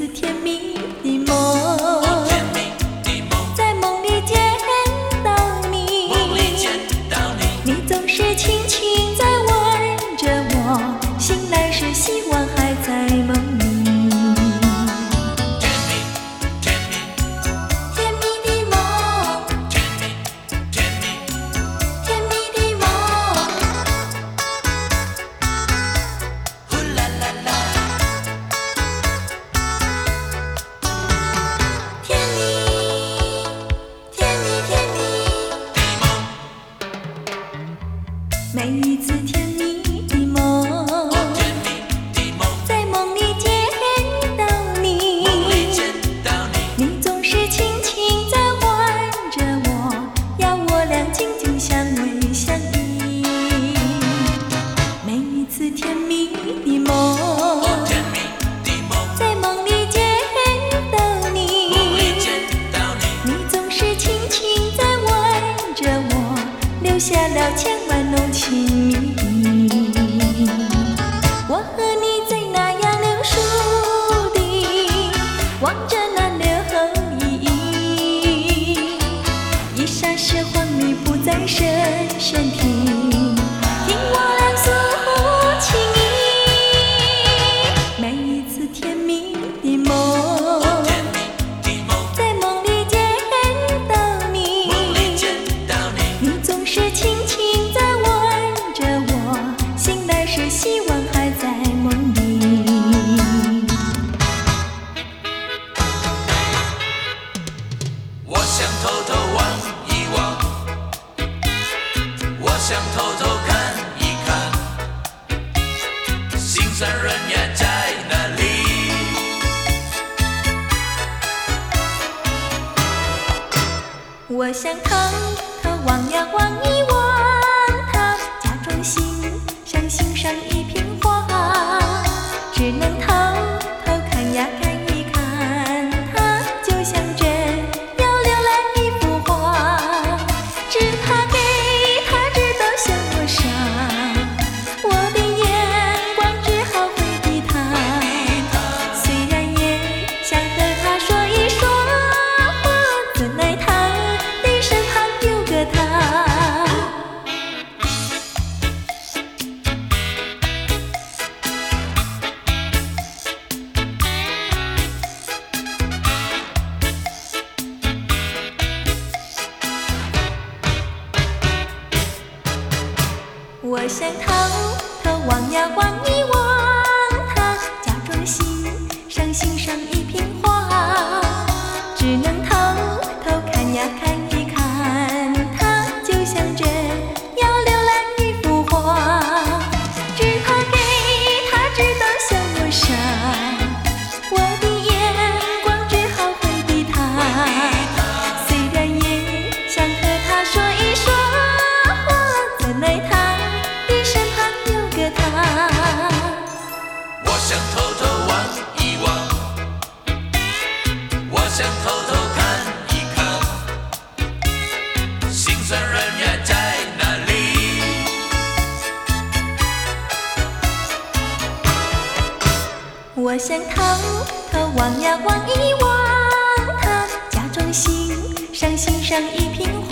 次甜蜜的梦，在梦里见到你，你总是轻轻在吻着我，醒来时希望还在梦里。甜蜜的梦，甜蜜的梦，呼啦啦啦，甜蜜，甜蜜，甜蜜的梦，每一次甜蜜的梦，在梦里见到你，你总是轻轻在吻着我，要我俩紧紧相偎相依。每一次甜蜜的梦，在梦里见到你，你总是轻轻在吻着我，留下了千万浓情蜜意。我和你在那杨柳树底，望着那柳依依，一霎时黄鹂不再声声听，听我俩诉情意。每一次甜蜜的梦，在梦里见到你，你总是轻轻在吻着我，醒来时希望还在梦里。 我想偷偷望一望，我想偷偷看一看，心上人呀在哪里？ 我想偷偷望呀望一望他，假装欣赏欣赏一片花，只能偷偷看呀看一看他，就像真要浏览一幅画，只怕给他知道像我傻，我的眼光只好回避他，虽然也想和他说一说话，怎奈他的身旁有个他。我想偷偷望呀望一望他，假装欣赏欣赏一片花，只能偷偷看呀看一看他，就像真要浏览一幅画，只怕给他知道像我傻，我的眼光只好回避他，虽然也想和他说一说话，怎奈他的身旁有个他。 我想偷偷望一望，我想偷偷看一看，心上人呀在哪里？ 我想偷偷望呀望一望他，假装欣赏欣赏一片